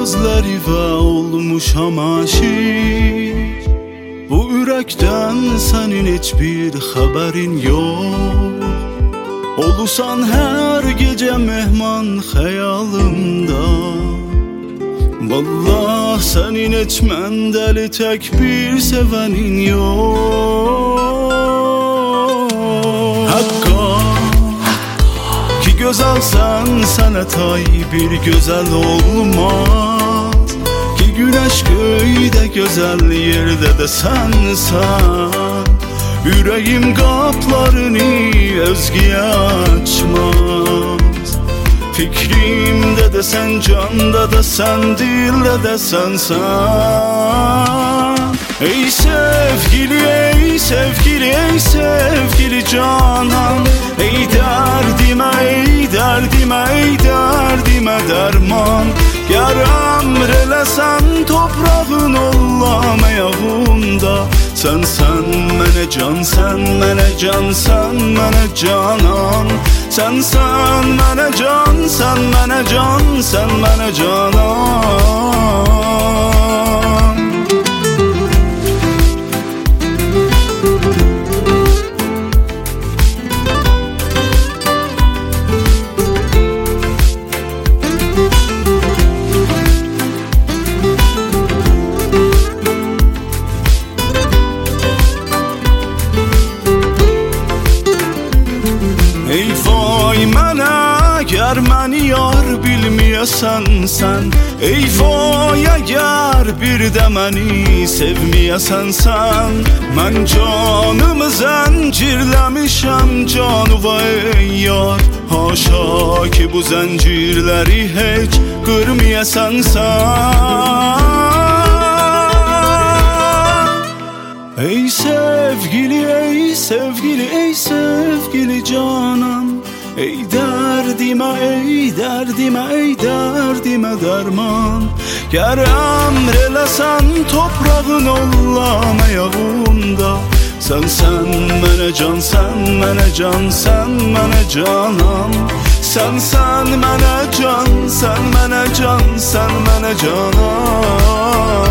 gözləri və olmuşam aşiq. Bu ürəkdən sənin heç bir xəbərin yox. Olusan hər gecə mehman xəyalımda. Vallah sənin heç məndəli tək bir sevənin yox. Haqqa ki gözəlsən, sənə tay bir gözəl olmaz. Ki güneş göydə gözəl yerdə də sənsən. Ürəyim qaplarını özgəyə açmaz. Fikrimdə də sən, canda da sən, dildə də sənsən. Ey sevgili, ey sevgili, ey sevgili canan. Ey dərdimə, ey dərdimə, ey dərdimə dərman. Gər əmr eləsən toprağın ollam ayağımda. Sən mənə can, sən mənə can, sən mənə canan. Sən mənə can, sən mənə can, sən mənə canan. Ey vay mənə, əgər məni yar bilməyəsən sən. Ey vay əgər bir də məni sevməyəsən sən. Mən canımı zəncirləmişəm canıva ey yar. Haşa ki bu zəncirləri heç qırməyəsən sən. Ey sevgili, ey sevgili, ey sevgili canan. Ey dərdimə, ey dərdimə, ey dərdimə dərman. Gər əmr eləsən toprağın ollam ayağımda. Sən mənə can, sən mənə can, sən mənə canan. Sən mənə can, sən mənə can, sən mənə canan.